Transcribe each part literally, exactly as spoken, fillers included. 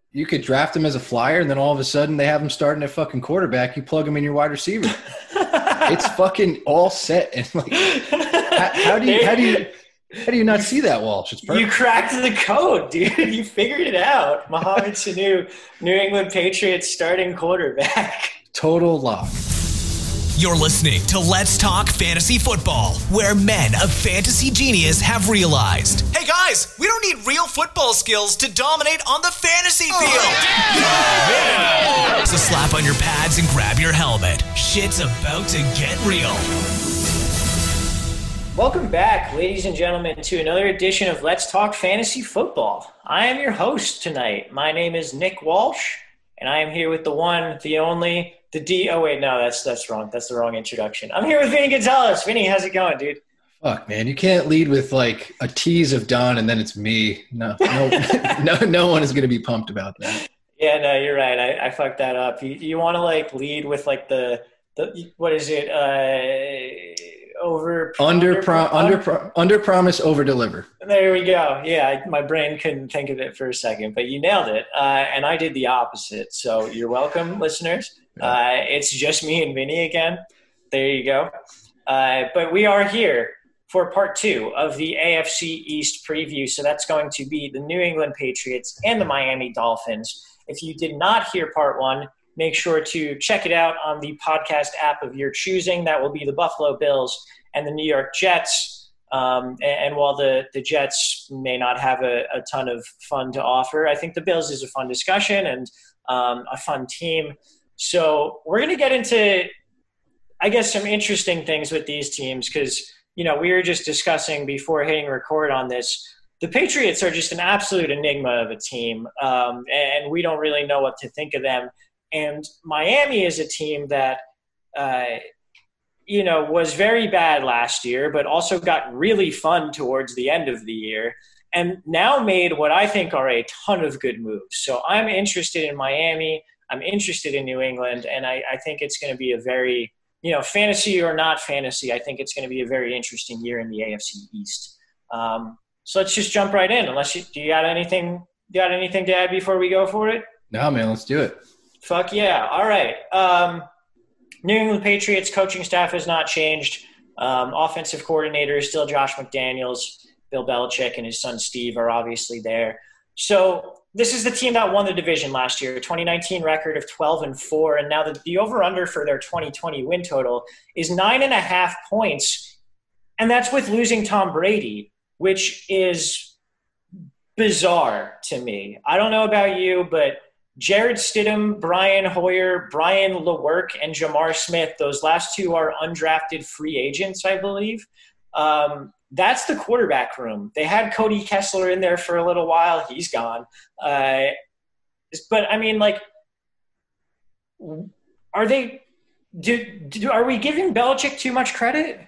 you could draft him as a flyer, and then all of a sudden they have him starting at fucking quarterback. You plug him in your wide receiver. It's fucking all set. And like, how, how do you how do you how do you not you, see that, Walsh? It's perfect. You cracked the code, dude. You figured it out. Mohamed Sanu, New England Patriots starting quarterback. Total lock. You're listening to Let's Talk Fantasy Football, where men of fantasy genius have realized, hey guys, we don't need real football skills to dominate on the fantasy field. Oh, yeah. Yeah. So slap on your pads and grab your helmet. Shit's about to get real. Welcome back, ladies and gentlemen, to another edition of Let's Talk Fantasy Football. I am your host tonight. My name is Nick Walsh, and I am here with the one, the only, the D. Oh, wait, no, that's that's wrong. That's the wrong introduction. I'm here with Vinny Gonzalez. Vinny, how's it going, dude? Fuck, man. You can't lead with, like, a tease of Don, and then it's me. No, no, no, no one is going to be pumped about that. Yeah, no, you're right. I, I fucked that up. You, you want to, like, lead with, like, the, the what is it, uh... Over under pro, under pro, under promise, over deliver. There we go. Yeah, I, my brain couldn't think of it for a second, but you nailed it. Uh, and I did the opposite. So you're welcome, listeners. Uh, it's just me and Vinny again. There you go. Uh, but we are here for part two of the A F C East preview. So that's going to be the New England Patriots and the Miami Dolphins. If you did not hear part one, make sure to check it out on the podcast app of your choosing. That will be the Buffalo Bills and the New York Jets. Um, and, and while the, the Jets may not have a, a ton of fun to offer, I think the Bills is a fun discussion and um, a fun team. So we're going to get into, I guess, some interesting things with these teams because, you know, we were just discussing before hitting record on this. The Patriots are just an absolute enigma of a team, um, and we don't really know what to think of them. And Miami is a team that, uh, you know, was very bad last year, but also got really fun towards the end of the year and now made what I think are a ton of good moves. So I'm interested in Miami. I'm interested in New England. And I, I think it's going to be a very, you know, fantasy or not fantasy, I think it's going to be a very interesting year in the A F C East. Um, so let's just jump right in. Unless you, do you got anything, you got anything to add before we go for it? No, man, let's do it. Fuck yeah. All right. Um, New England Patriots coaching staff has not changed. Um, offensive coordinator is still Josh McDaniels. Bill Belichick and his son Steve are obviously there. So this is the team that won the division last year, twenty nineteen record of twelve and four. And now the, the over-under for their twenty twenty win total is nine and a half points. And that's with losing Tom Brady, which is bizarre to me. I don't know about you, but Jarrett Stidham, Brian Hoyer, Brian Lewerke, and Jamar Smith, those last two are undrafted free agents, I believe. Um, that's the quarterback room. They had Cody Kessler in there for a little while. He's gone. Uh, but, I mean, like, are they do, do, – are we giving Belichick too much credit?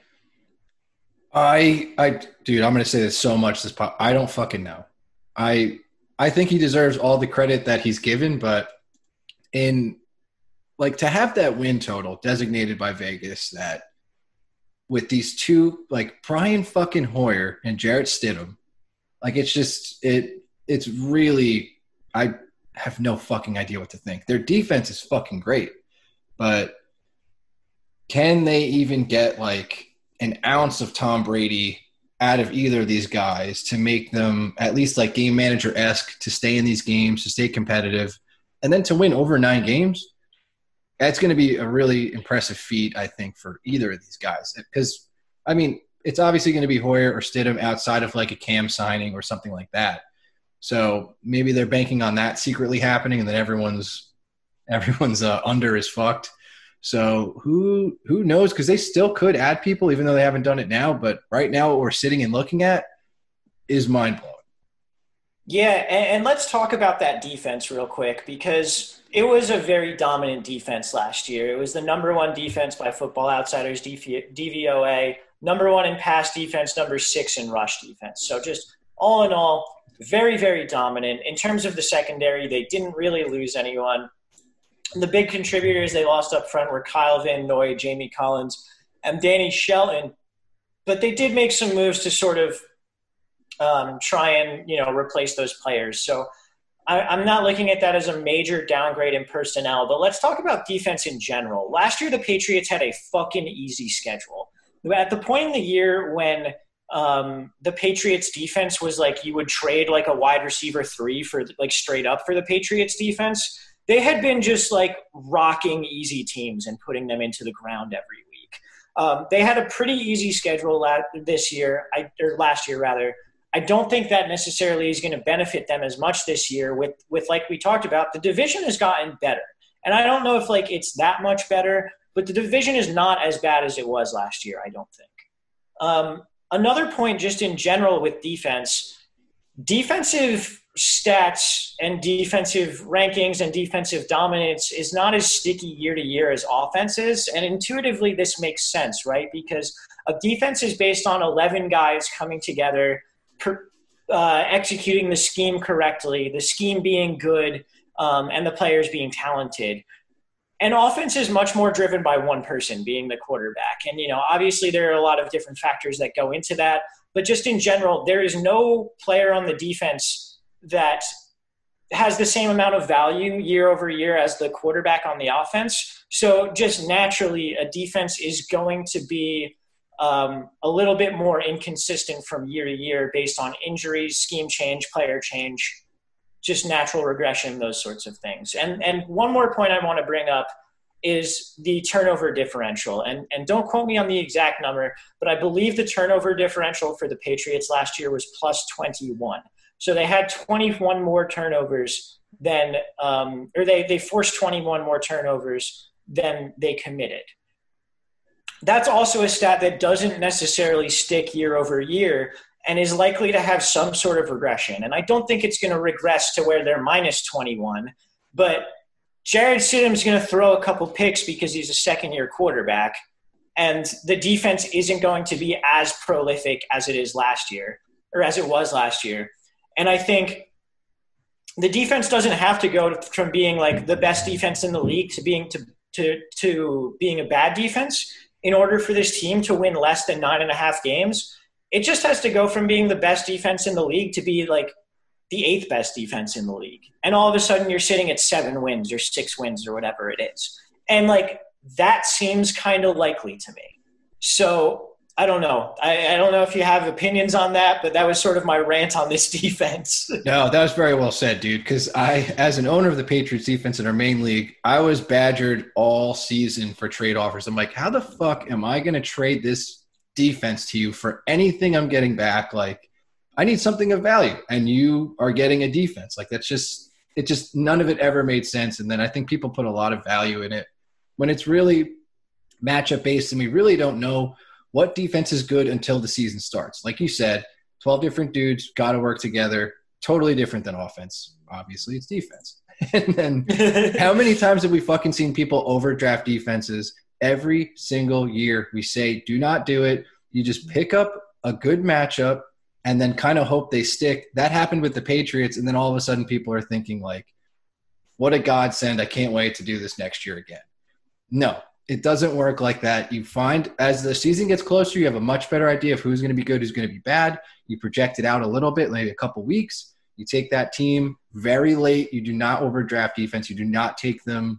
I, I – dude, I'm going to say this so much. This po- I don't fucking know. I – I think he deserves all the credit that he's given, but in like to have that win total designated by Vegas that with these two, like Brian fucking Hoyer and Jarrett Stidham, like it's just, it, it's really, I have no fucking idea what to think. Their defense is fucking great, but can they even get like an ounce of Tom Brady out of either of these guys to make them at least like game manager-esque to stay in these games, to stay competitive, and then to win over nine games? That's going to be a really impressive feat, I think, for either of these guys. Because, I mean, it's obviously going to be Hoyer or Stidham outside of like a Cam signing or something like that. So maybe they're banking on that secretly happening, and then everyone's everyone's uh, under is fucked. So who who knows? Because they still could add people, even though they haven't done it now. But right now, what we're sitting and looking at is mind-blowing. Yeah, and, and let's talk about that defense real quick, because it was a very dominant defense last year. It was the number one defense by Football Outsiders D V O A, number one in pass defense, number six in rush defense. So just all in all, very, very dominant. In terms of the secondary, they didn't really lose anyone. The big contributors they lost up front were Kyle Van Noy, Jamie Collins, and Danny Shelton. But they did make some moves to sort of um, try and, you know, replace those players. So I, I'm not looking at that as a major downgrade in personnel, but let's talk about defense in general. Last year, the Patriots had a fucking easy schedule. At the point in the year when um, the Patriots defense was like, you would trade like a wide receiver three for like straight up for the Patriots defense, they had been just like rocking easy teams and putting them into the ground every week. Um, they had a pretty easy schedule la- this year, I, or last year rather. I don't think that necessarily is going to benefit them as much this year with, with like we talked about, the division has gotten better. And I don't know if like it's that much better, but the division is not as bad as it was last year, I don't think. Um, another point just in general with defense, defensive stats and defensive rankings and defensive dominance is not as sticky year to year as offense is. And intuitively, this makes sense, right? Because a defense is based on eleven guys coming together, per, uh, executing the scheme correctly, the scheme being good, um, and the players being talented. And offense is much more driven by one person being the quarterback. And, you know, obviously there are a lot of different factors that go into that. But just in general, there is no player on the defense that has the same amount of value year over year as the quarterback on the offense. So just naturally, a defense is going to be um, a little bit more inconsistent from year to year based on injuries, scheme change, player change, just natural regression, those sorts of things. And and one more point I want to bring up is the turnover differential. And and don't quote me on the exact number, but I believe the turnover differential for the Patriots last year was plus twenty-one. So they had twenty-one more turnovers than um, – or they, they forced twenty-one more turnovers than they committed. That's also a stat that doesn't necessarily stick year over year and is likely to have some sort of regression. And I don't think it's going to regress to where they're minus twenty-one, but Jarrett Stidham's going to throw a couple picks because he's a second-year quarterback, and the defense isn't going to be as prolific as it is last year, or as it was last year. And I think the defense doesn't have to go from being like the best defense in the league to being to to to being a bad defense in order for this team to win less than nine and a half games. It just has to go from being the best defense in the league to be like the eighth best defense in the league. And all of a sudden you're sitting at seven wins or six wins or whatever it is. And like that seems kind of likely to me. So I don't know. I, I don't know if you have opinions on that, but that was sort of my rant on this defense. No, that was very well said, dude. Because I, as an owner of the Patriots defense in our main league, I was badgered all season for trade offers. I'm like, how the fuck am I going to trade this defense to you for anything I'm getting back? Like, I need something of value, and you are getting a defense. Like, that's just – it just – none of it ever made sense. And then I think people put a lot of value in it when it's really matchup-based, and we really don't know – what defense is good until the season starts? Like you said, twelve different dudes got to work together. Totally different than offense. Obviously, it's defense. And then how many times have we fucking seen people overdraft defenses? Every single year we say, do not do it. You just pick up a good matchup and then kind of hope they stick. That happened with the Patriots, and then all of a sudden people are thinking like, what a godsend. I can't wait to do this next year again. No. It doesn't work like that. You find as the season gets closer, you have a much better idea of who's going to be good, who's going to be bad. You project it out a little bit, maybe a couple weeks. You take that team very late. You do not overdraft defense. You do not take them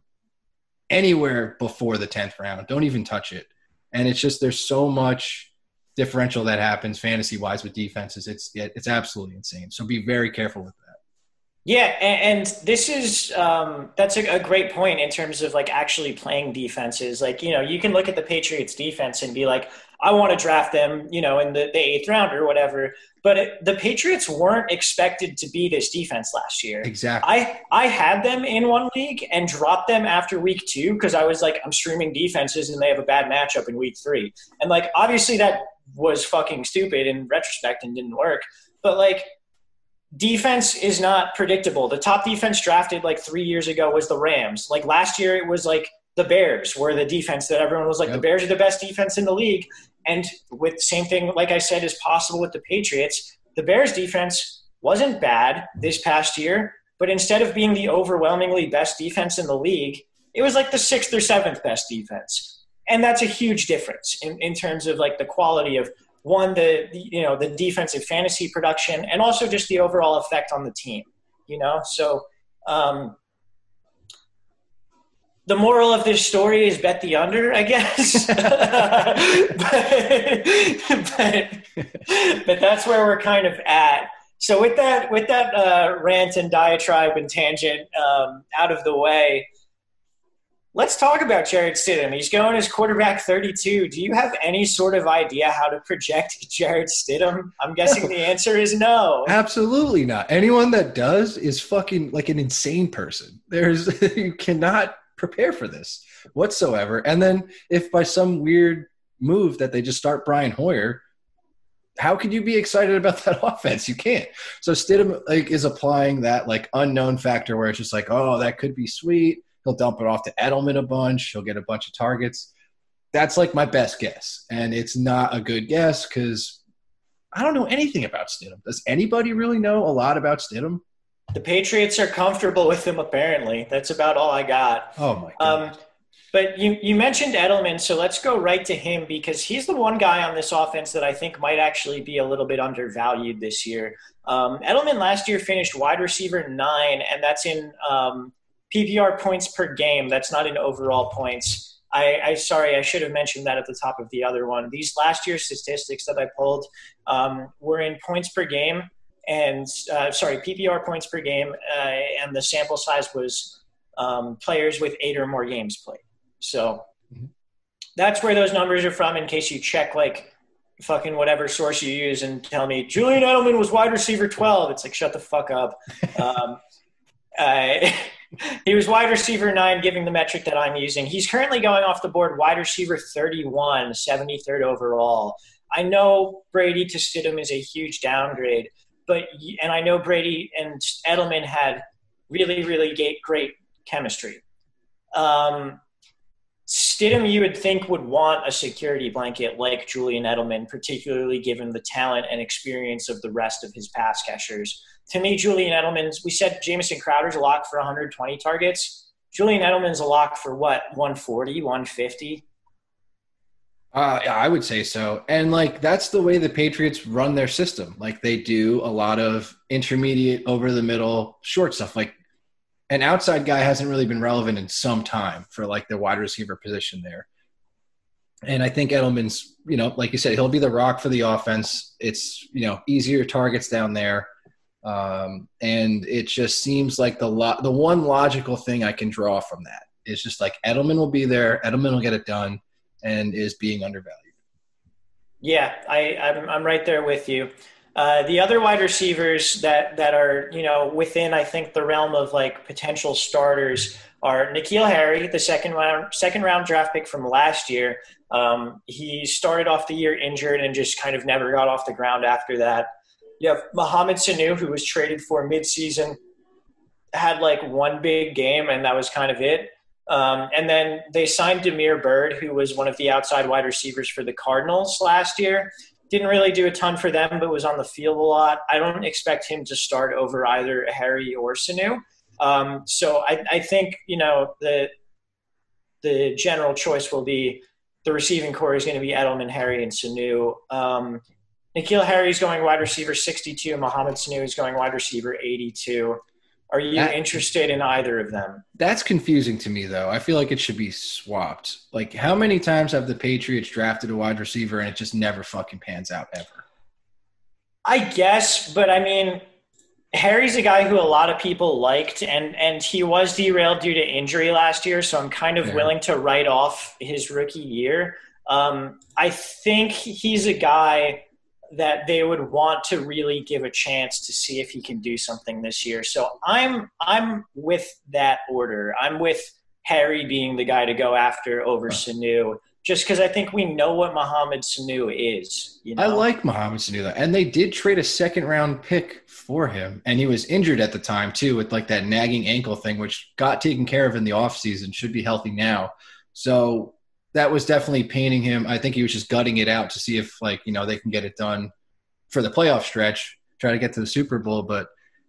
anywhere before the tenth round. Don't even touch it. And it's just there's so much differential that happens fantasy-wise with defenses. It's it's absolutely insane. So be very careful with that. Yeah, and, and this is um, that's a, a great point in terms of like actually playing defenses. Like, you know, you can look at the Patriots defense and be like, I want to draft them, you know, in the, the eighth round or whatever. But it, the Patriots weren't expected to be this defense last year. Exactly. I, I had them in one league and dropped them after week two because I was like, I'm streaming defenses and they have a bad matchup in week three. And like, obviously that was fucking stupid in retrospect and didn't work. But like, defense is not predictable. The top defense drafted like three years ago was the Rams. Like last year it was like the Bears were the defense that everyone was like, yep. The Bears are the best defense in the league. And with same thing, like I said, is possible with the Patriots. The Bears defense wasn't bad this past year, but instead of being the overwhelmingly best defense in the league, it was like the sixth or seventh best defense. And that's a huge difference in, in terms of like the quality of one, the, you know, the defensive fantasy production, and also just the overall effect on the team. you know? So um, the moral of this story is bet the under, I guess. but, but, but that's where we're kind of at. So with that, with that uh, rant and diatribe and tangent um, out of the way, let's talk about Jarrett Stidham. He's going as quarterback thirty-two. Do you have any sort of idea how to project Jarrett Stidham? I'm guessing the answer is no. Absolutely not. Anyone that does is fucking like an insane person. There's you cannot prepare for this whatsoever. And then if by some weird move that they just start Brian Hoyer, how could you be excited about that offense? You can't. So Stidham like is applying that like unknown factor where it's just like, oh, that could be sweet. He'll dump it off to Edelman a bunch. He'll get a bunch of targets. That's like my best guess. And it's not a good guess because I don't know anything about Stidham. Does anybody really know a lot about Stidham? The Patriots are comfortable with him, apparently. That's about all I got. Oh, my God. Um, but you, you mentioned Edelman, so let's go right to him because he's the one guy on this offense that I think might actually be a little bit undervalued this year. Um, Edelman last year finished wide receiver nine, and that's in um, – P P R points per game. That's not in overall points. I, I sorry, I should have mentioned that at the top of the other one. These last year's statistics that I pulled um, were in points per game and uh, sorry, P P R points per game, uh, and the sample size was um, players with eight or more games played. So mm-hmm. that's where those numbers are from. In case you check like fucking whatever source you use and tell me Julian Edelman was wide receiver twelve, it's like shut the fuck up. um, uh, He was wide receiver nine, giving the metric that I'm using. He's currently going off the board wide receiver thirty-one, seventy-third overall. I know Brady to Stidham is a huge downgrade, but and I know Brady and Edelman had really, really great, great chemistry. Um, Stidham, you would think, would want a security blanket like Julian Edelman, particularly given the talent and experience of the rest of his pass catchers. To me, Julian Edelman's – we said Jamison Crowder's a lock for one hundred twenty targets. Julian Edelman's a lock for what, one forty, one fifty? Uh, yeah, I would say so. And, like, that's the way the Patriots run their system. Like, they do a lot of intermediate, over-the-middle, short stuff. Like, an outside guy hasn't really been relevant in some time for, like, the wide receiver position there. And I think Edelman's, you know, like you said, he'll be the rock for the offense. It's, you know, easier targets down there. Um, and it just seems like the lo- the one logical thing I can draw from that is just like Edelman will be there, Edelman will get it done, and is being undervalued. Yeah, I, I'm I'm right there with you. Uh, the other wide receivers that that are you know within I think the realm of like potential starters are N'Keal Harry, the second round second round draft pick from last year. Um, he started off the year injured and just kind of never got off the ground after that. You have Mohamed Sanu, who was traded for midseason, had like one big game, and that was kind of it. Um, and then they signed Damiere Byrd, who was one of the outside wide receivers for the Cardinals last year. Didn't really do a ton for them, but was on the field a lot. I don't expect him to start over either Harry or Sanu. Um, so I, I think, you know, the the general choice will be the receiving core is going to be Edelman, Harry, and Sanu. Um, N'Keal Harry's going wide receiver sixty-two. Mohamed Sanu is going wide receiver eighty-two. Are you that, interested in either of them? That's confusing to me, though. I feel like it should be swapped. Like, how many times have the Patriots drafted a wide receiver and it just never fucking pans out ever? I guess, but I mean, Harry's a guy who a lot of people liked, and, and he was derailed due to injury last year, so I'm kind of yeah. willing to write off his rookie year. Um, I think he's a guy – that they would want to really give a chance to see if he can do something this year. So I'm I'm with that order. I'm with Harry being the guy to go after over Sanu, just because I think we know what Mohamed Sanu is. You know? I like Mohamed Sanu, though. And they did trade a second-round pick for him, and he was injured at the time, too, with like that nagging ankle thing, which got taken care of in the offseason, should be healthy now. So – that was definitely painting him. I think he was just gutting it out to see if, like, you know, they can get it done for the playoff stretch, try to get to the Super Bowl. But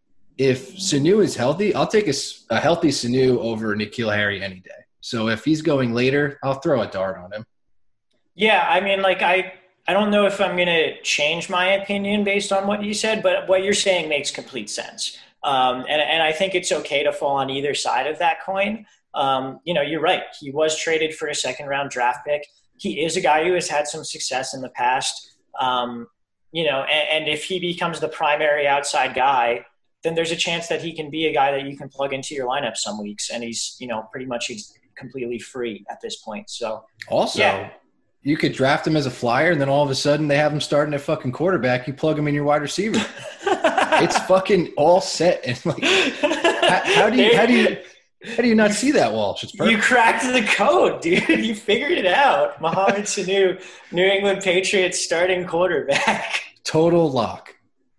if Sanu is healthy, I'll take a, a healthy Sanu over N'Keal Harry any day. So if he's going later, I'll throw a dart on him. Yeah, I mean, like, I, I don't know if I'm going to change my opinion based on what you said, but what you're saying makes complete sense. Um, and, and I think it's okay to fall on either side of that coin. Um, you know, you're right. He was traded for a second round draft pick. He is a guy who has had some success in the past. Um, you know, and, and if he becomes the primary outside guy, then there's a chance that he can be a guy that you can plug into your lineup some weeks. And he's, you know, pretty much he's completely free at this point. So also, yeah. You could draft him as a flyer, and then all of a sudden they have him starting at fucking quarterback. You plug him in your wide receiver. It's fucking all set. And like, how, how do you how do you how do you not see that, Walsh? It's perfect. You cracked the code, dude. You figured it out. Mohamed Sanu, New England Patriots starting quarterback. Total lock.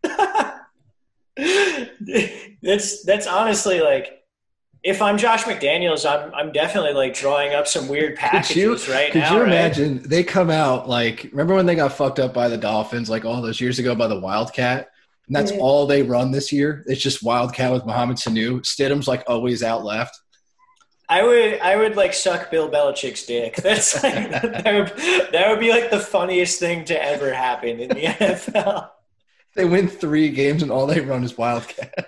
that's that's honestly like, if I'm Josh McDaniels, I'm I'm definitely like drawing up some weird packages you, right could now. Could you right? imagine they come out like, remember when they got fucked up by the Dolphins like all those years ago by the Wildcat? And that's mm-hmm. all they run this year. It's just Wildcat with Mohamed Sanu. Stidham's like always out left. I would I would like suck Bill Belichick's dick. That's like that would that would be like the funniest thing to ever happen in the N F L. They win three games and all they run is Wildcat.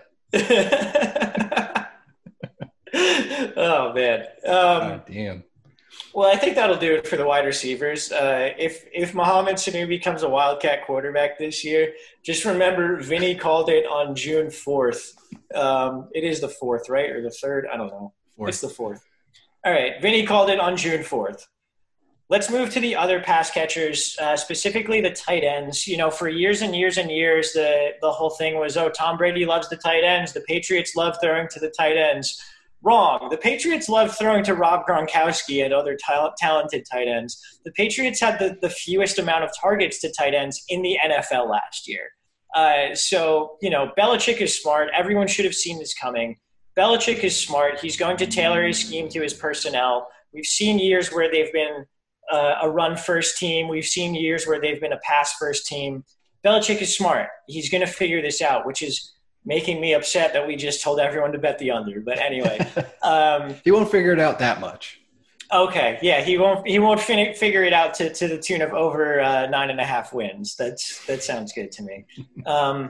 Oh, man. Um, God damn. Well, I think that'll do it for the wide receivers. Uh, if if Mohamed Sanu becomes a Wildcat quarterback this year, just remember Vinny called it on June fourth. Um, it is the fourth, right? Or the third? I don't know. Fourth. It's the fourth. All right. Vinny called it on June fourth. Let's move to the other pass catchers, uh, specifically the tight ends. You know, for years and years and years, the, the whole thing was, oh, Tom Brady loves the tight ends. The Patriots love throwing to the tight ends. Wrong. The Patriots love throwing to Rob Gronkowski and other ta- talented tight ends. The Patriots had the, the fewest amount of targets to tight ends in the N F L last year. Uh, so, you know, Belichick is smart. Everyone should have seen this coming. Belichick is smart. He's going to tailor his scheme to his personnel. We've seen years where they've been uh, a run-first team. We've seen years where they've been a pass-first team. Belichick is smart. He's going to figure this out, which is making me upset that we just told everyone to bet the under. But anyway. Um, he won't figure it out that much. Okay. Yeah, he won't He won't fin- figure it out to, to the tune of over uh, nine and a half wins. That's That sounds good to me. Um,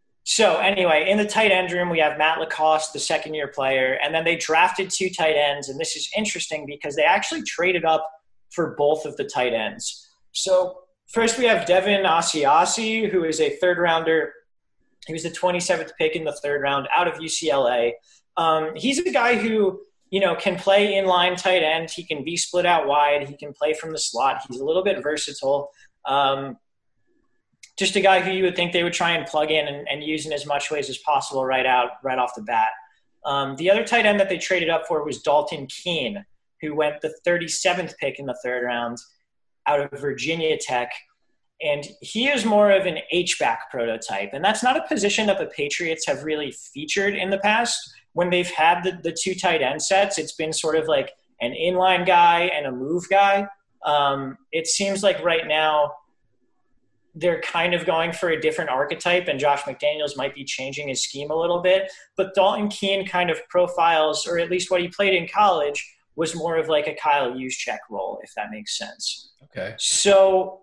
so anyway, in the tight end room, we have Matt Lacoste, the second-year player, and then they drafted two tight ends. And this is interesting because they actually traded up for both of the tight ends. So first we have Devin Asiasi, who is a third-rounder. He was the twenty-seventh pick in the third round out of U C L A. Um, he's a guy who, you know, can play inline tight end. He can be split out wide. He can play from the slot. He's a little bit versatile. Um, just a guy who you would think they would try and plug in and, and use in as much ways as possible right out, right off the bat. Um, the other tight end that they traded up for was Dalton Keene, who went the thirty-seventh pick in the third round out of Virginia Tech. And he is more of an H-back prototype. And that's not a position that the Patriots have really featured in the past. When they've had the, the two tight end sets, it's been sort of like an inline guy and a move guy. Um, it seems like right now they're kind of going for a different archetype, and Josh McDaniels might be changing his scheme a little bit. But Dalton Keene kind of profiles, or at least what he played in college, was more of like a Kyle Juszczyk role, if that makes sense. Okay. So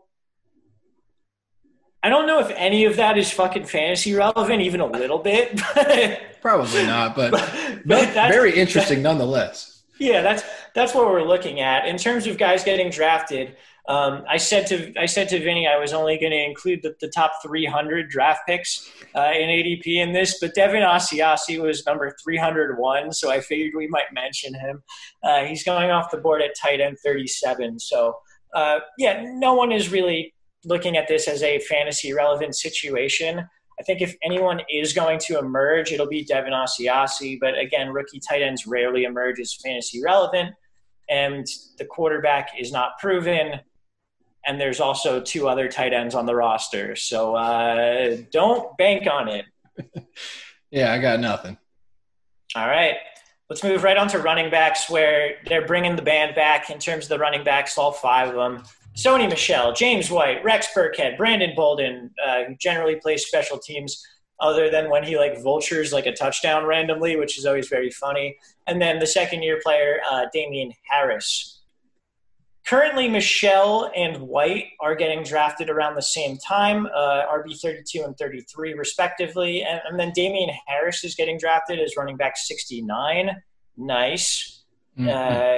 I don't know if any of that is fucking fantasy relevant, even a little bit. Probably not, but, but, but very interesting that, nonetheless. Yeah, that's that's what we're looking at in terms of guys getting drafted. Um, I said to I said to Vinny I was only going to include the, the top three hundred draft picks uh, in A D P in this, but Devin Asiasi was number three hundred one, so I figured we might mention him. Uh, he's going off the board at tight end thirty-seven. So uh, yeah, no one is really looking at this as a fantasy relevant situation. I think if anyone is going to emerge, it'll be Devin Asiasi. But again, rookie tight ends rarely emerge as fantasy relevant, and the quarterback is not proven. And there's also two other tight ends on the roster. So uh, don't bank on it. Yeah, I got nothing. All right. Let's move right on to running backs, where they're bringing the band back in terms of the running backs, all five of them. Sony Michel, James White, Rex Burkhead, Brandon Bolden, uh, who generally plays special teams other than when he like vultures like a touchdown randomly, which is always very funny. And then the second year player, uh, Damian Harris. currently, Michelle and White are getting drafted around the same time, uh, R B thirty-two and thirty-three, respectively. And, and then Damian Harris is getting drafted as running back sixty-nine. Nice. Mm-hmm.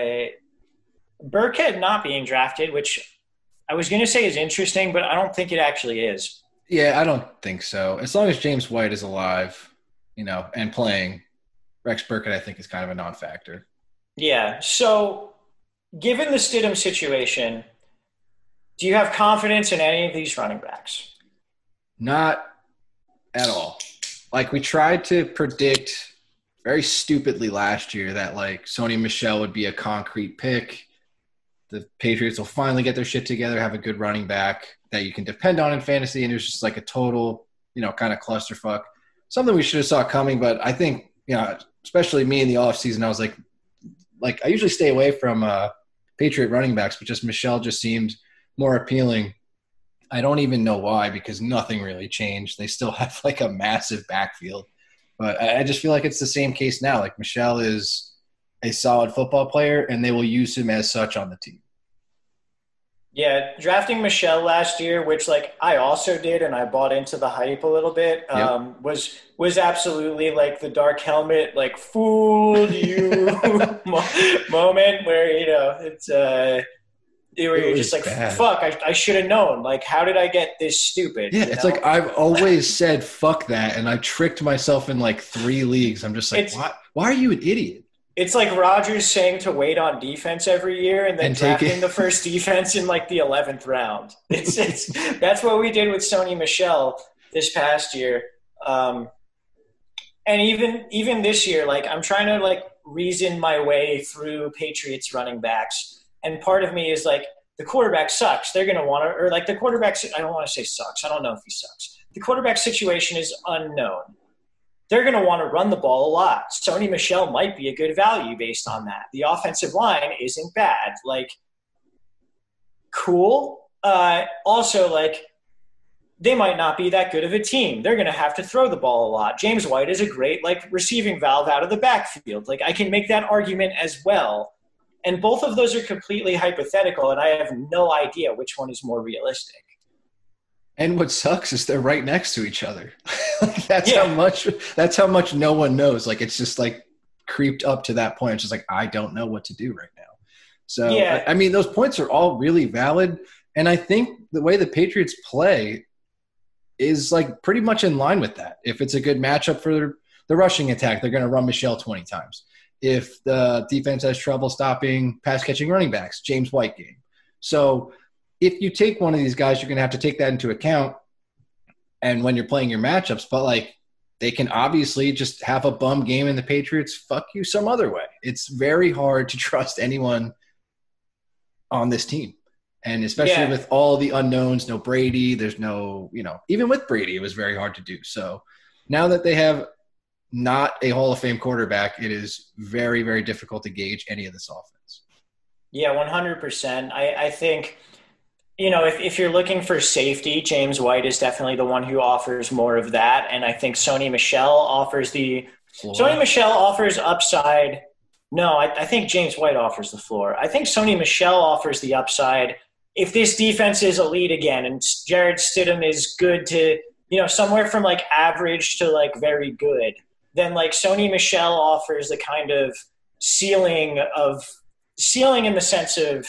Uh, Burkhead not being drafted, which I was going to say is interesting, but I don't think it actually is. Yeah, I don't think so. As long as James White is alive, you know, and playing, Rex Burkhead, I think, is kind of a non-factor. Yeah. So, given the Stidham situation, do you have confidence in any of these running backs? Not at all. Like, we tried to predict very stupidly last year that, like, Sony Michel would be a concrete pick. The Patriots will finally get their shit together, have a good running back that you can depend on in fantasy, and it was just like a total, you know, kind of clusterfuck. Something we should have saw coming, but I think, you know, especially me in the offseason, I was like, like I usually stay away from uh, Patriot running backs, but just Michel just seemed more appealing. I don't even know why, because nothing really changed. They still have like a massive backfield, but I, I just feel like it's the same case now. Like Michel is a solid football player, and they will use him as such on the team. Yeah, drafting Michel last year, which like I also did, and I bought into the hype a little bit, um, yep. was was absolutely like the dark helmet, like fooled you moment where, you know, it's uh, where you're just like, bad. fuck, I, I should have known. Like, how did I get this stupid? Yeah, it's know? like I've always said fuck that, and I tricked myself in like three leagues. I'm just like, it's, why? Why are you an idiot? It's like Rodgers saying to wait on defense every year and then and drafting the first defense in like the eleventh round. It's, it's that's what we did with Sony Michel this past year. Um, and even even this year, like I'm trying to like reason my way through Patriots running backs. And part of me is like, the quarterback sucks. They're going to want to – or like the quarterback – I don't want to say sucks. I don't know if he sucks. The quarterback situation is unknown. They're going to want to run the ball a lot. Sony Michel might be a good value based on that. The offensive line isn't bad. Like, cool. Uh, also, like, they might not be that good of a team. They're going to have to throw the ball a lot. James White is a great, like, receiving valve out of the backfield. Like, I can make that argument as well. And both of those are completely hypothetical, and I have no idea which one is more realistic. And what sucks is they're right next to each other. Like that's yeah. how much that's how much no one knows. Like it's just like creeped up to that point. It's just like I don't know what to do right now. So yeah. I, I mean, those points are all really valid, and I think the way the Patriots play is like pretty much in line with that. If it's a good matchup for the rushing attack, they're going to run Michel twenty times. If the defense has trouble stopping pass catching running backs, James White game. So if you take one of these guys, you're going to have to take that into account and when you're playing your matchups. But, like, they can obviously just have a bum game and the Patriots fuck you some other way. It's very hard to trust anyone on this team. And especially yeah. with all the unknowns, no Brady, there's no, you know, even with Brady, it was very hard to do. So now that they have not a Hall of Fame quarterback, it is very, very difficult to gauge any of this offense. Yeah, one hundred percent. I, I think – you know, if, if you're looking for safety, James White is definitely the one who offers more of that. And I think Sony Michel offers the floor. Sony Michel offers upside. No, I, I think James White offers the floor. I think Sony Michel offers the upside. If this defense is elite again and Jarrett Stidham is good to, you know, somewhere from like average to like very good, then like Sony Michel offers the kind of ceiling of ceiling in the sense of,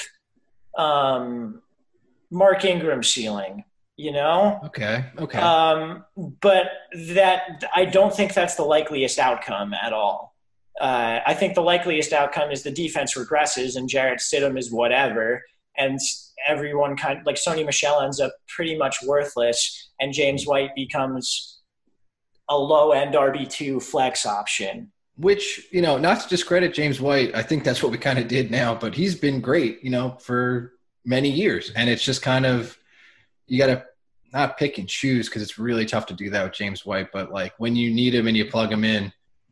um, Mark Ingram ceiling, you know? Okay, okay. Um, but that I don't think that's the likeliest outcome at all. Uh, I think the likeliest outcome is the defense regresses and Jarrett Stidham is whatever, and everyone kind of, like Sony Michel ends up pretty much worthless, and James White becomes a low-end R B two flex option. Which, you know, not to discredit James White, I think that's what we kind of did now, but he's been great, you know, for – many years. And it's just kind of, you got to not pick and choose because it's really tough to do that with James White. But like when you need him and you plug him in,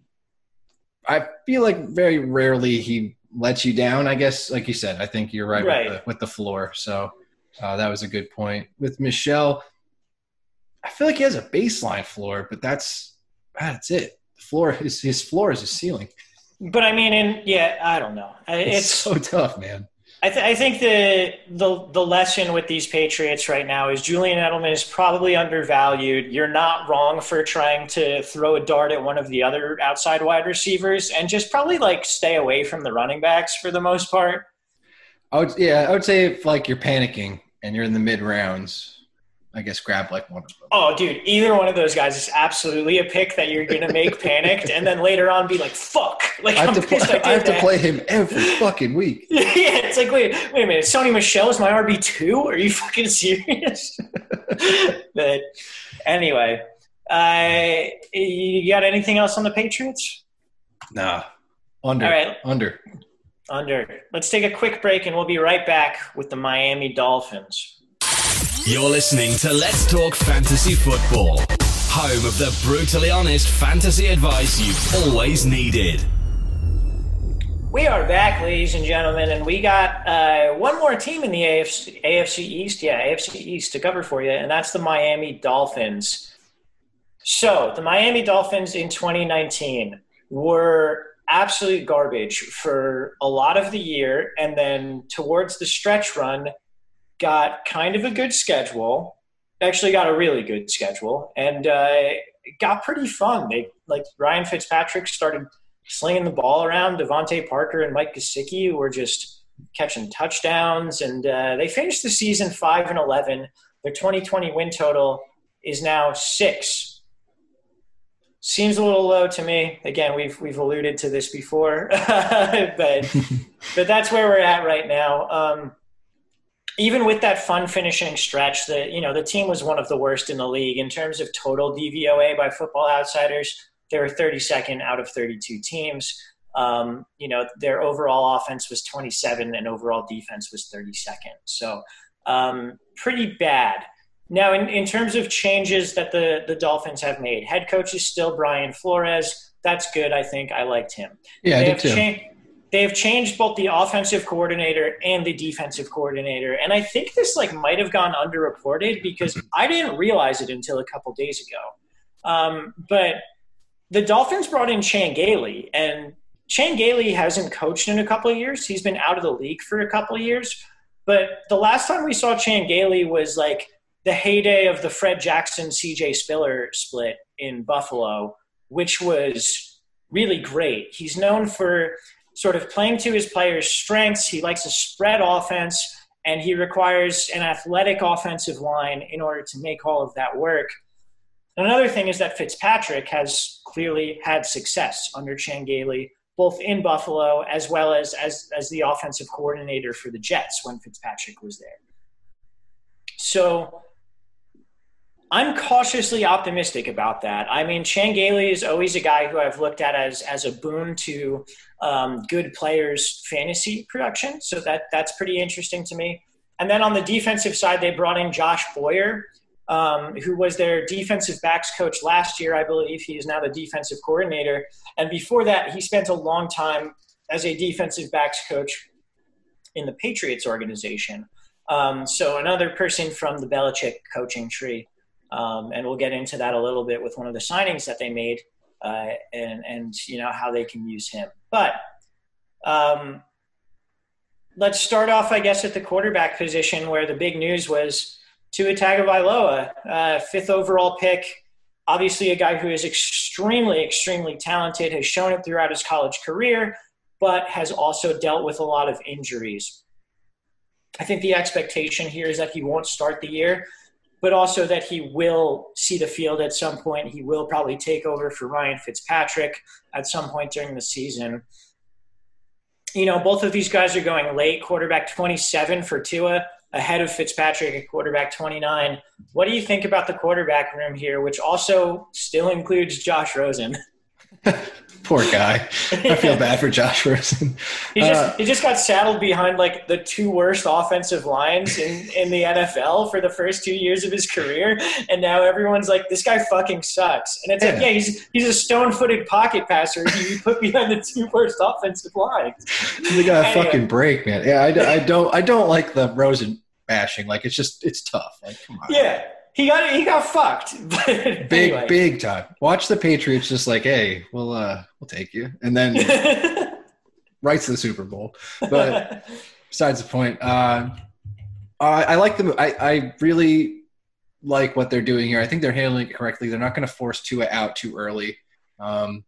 I feel like very rarely he lets you down, I guess. Like you said, I think you're right, right. With, the, with the floor. So uh, that was a good point. With Michel, I feel like he has a baseline floor, but that's, that's it. The floor, his, his floor is his ceiling. But I mean, in, yeah, I don't know. It's, it's so tough, man. I, th- I think the, the the lesson with these Patriots right now is Julian Edelman is probably undervalued. You're not wrong for trying to throw a dart at one of the other outside wide receivers and just probably like stay away from the running backs for the most part. I would, yeah, I would say if like you're panicking and you're in the mid rounds, I guess grab like one of them. Oh, dude, either one of those guys is absolutely a pick that you're going to make panicked and then later on be like, fuck. Like, I have, I'm to, play, I I have to play him every fucking week. Yeah, it's like, wait, wait a minute. Sony Michel is my R B two? Are you fucking serious? But anyway, uh, you got anything else on the Patriots? Nah. Under. All right. Under. Under. Let's take a quick break and we'll be right back with the Miami Dolphins. You're listening to Let's Talk Fantasy Football, home of the brutally honest fantasy advice you've always needed. We are back, ladies and gentlemen, and we got uh, one more team in the A F C, A F C East, yeah, A F C East to cover for you, and that's the Miami Dolphins. So, the Miami Dolphins in twenty nineteen were absolute garbage for a lot of the year, and then towards the stretch run, got kind of a good schedule, actually got a really good schedule, and uh, it got pretty fun. They like Ryan Fitzpatrick started slinging the ball around. Devontae Parker and Mike Gesicki were just catching touchdowns, and uh, they finished the season five and eleven. Their twenty twenty win total is now six. Seems a little low to me. Again, we've we've alluded to this before, but but that's where we're at right now. Um, Even with that fun finishing stretch, the you know the team was one of the worst in the league in terms of total D V O A by Football Outsiders. They were thirty-second out of thirty-two teams. Um, you know their overall offense was twenty-seven, and overall defense was thirty-second. So um, pretty bad. Now, in, in terms of changes that the the Dolphins have made, head coach is still Brian Flores. That's good. I think I liked him. Yeah, they I have did too. Cha- They have changed both the offensive coordinator and the defensive coordinator. And I think this like might have gone underreported because I didn't realize it until a couple days ago. Um, but the Dolphins brought in Chan Gailey, and Chan Gailey hasn't coached in a couple of years. He's been out of the league for a couple of years. But the last time we saw Chan Gailey was like the heyday of the Fred Jackson C J Spiller split in Buffalo, which was really great. He's known for sort of playing to his players' strengths. He likes a spread offense, and he requires an athletic offensive line in order to make all of that work. Another thing is that Fitzpatrick has clearly had success under Chan Gailey, both in Buffalo as well as, as, as the offensive coordinator for the Jets when Fitzpatrick was there. So I'm cautiously optimistic about that. I mean, Chan Gailey is always a guy who I've looked at as as a boon to um, good players' fantasy production. So that that's pretty interesting to me. And then on the defensive side, they brought in Josh Boyer, um, who was their defensive backs coach last year. I believe he is now the defensive coordinator. And before that, he spent a long time as a defensive backs coach in the Patriots organization. Um, so another person from the Belichick coaching tree. Um, and we'll get into that a little bit with one of the signings that they made uh, and, and, you know, how they can use him. But um, let's start off, I guess, at the quarterback position where the big news was Tua Tagovailoa, uh, fifth overall pick, obviously a guy who is extremely, extremely talented, has shown it throughout his college career, but has also dealt with a lot of injuries. I think the expectation here is that he won't start the year, but also that he will see the field at some point. He will probably take over for Ryan Fitzpatrick at some point during the season. You know, both of these guys are going late. Quarterback twenty-seven for Tua, ahead of Fitzpatrick at quarterback twenty-nine. What do you think about the quarterback room here, which also still includes Josh Rosen? Poor guy. I feel bad for Josh Rosen. He just uh, he just got saddled behind like the two worst offensive lines in, in the N F L for the first two years of his career, and now everyone's like, this guy fucking sucks. And it's yeah. like, yeah, he's he's a stone-footed pocket passer he put behind the two worst offensive lines. They got a anyway. fucking break, man. Yeah, I, I don't I don't like the Rosen bashing. Like, it's just it's tough. Like, come on. Yeah. He got he got fucked. But big anyway. big time. Watch the Patriots just like, hey, we'll uh we'll take you, and then right to the Super Bowl. But besides the point. Uh, I, I like the. I, I really like what they're doing here. I think they're handling it correctly. They're not going to force Tua out too early. Um,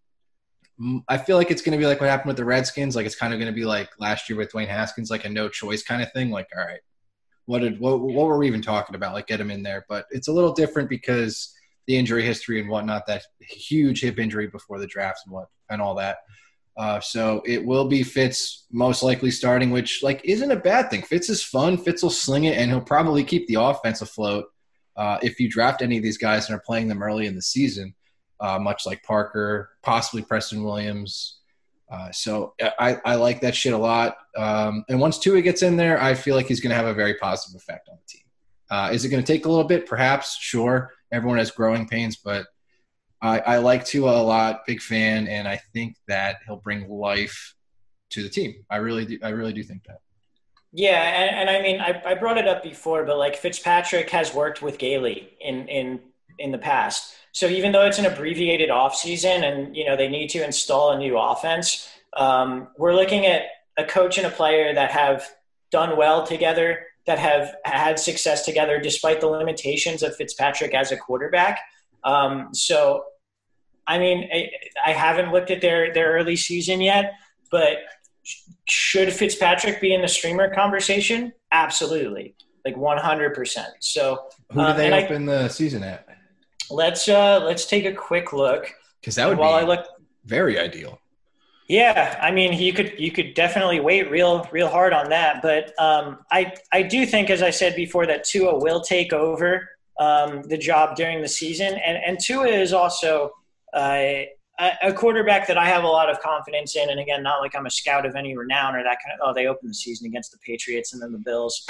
I feel like it's going to be like what happened with the Redskins. Like it's kind of going to be like last year with Dwayne Haskins, like a no choice kind of thing. Like, all right, what did what, what were we even talking about? Like, get him in there. But it's a little different because the injury history and whatnot. That huge hip injury before the draft and what and all that. Uh, so it will be Fitz most likely starting, which like isn't a bad thing. Fitz is fun. Fitz will sling it, and he'll probably keep the offense afloat uh, if you draft any of these guys and are playing them early in the season, uh, much like Parker, possibly Preston Williams. Uh, so I, I like that shit a lot. Um, and once Tua gets in there, I feel like he's going to have a very positive effect on the team. Uh, is it going to take a little bit? Perhaps, sure. Everyone has growing pains, but I, I like Tua a lot, big fan, and I think that he'll bring life to the team. I really do. I really do think that. Yeah, and, and I mean, I, I brought it up before, but like Fitzpatrick has worked with Gailey in in in the past. So even though it's an abbreviated offseason and you know they need to install a new offense, um, we're looking at a coach and a player that have done well together, that have had success together despite the limitations of Fitzpatrick as a quarterback. Um, so, I mean, I, I haven't looked at their, their early season yet, but should Fitzpatrick be in the streamer conversation? Absolutely. Like one hundred percent. So who do they um, open I, the season at? Let's, uh, let's take a quick look. Cause that would while be I look, very ideal. Yeah. I mean, you could, you could definitely wait real, real hard on that. But, um, I, I do think, as I said before, that Tua will take over Um, the job during the season. And, and Tua is also uh, a, a quarterback that I have a lot of confidence in. And again, not like I'm a scout of any renown or that kind of, oh, they opened the season against the Patriots and then the Bills.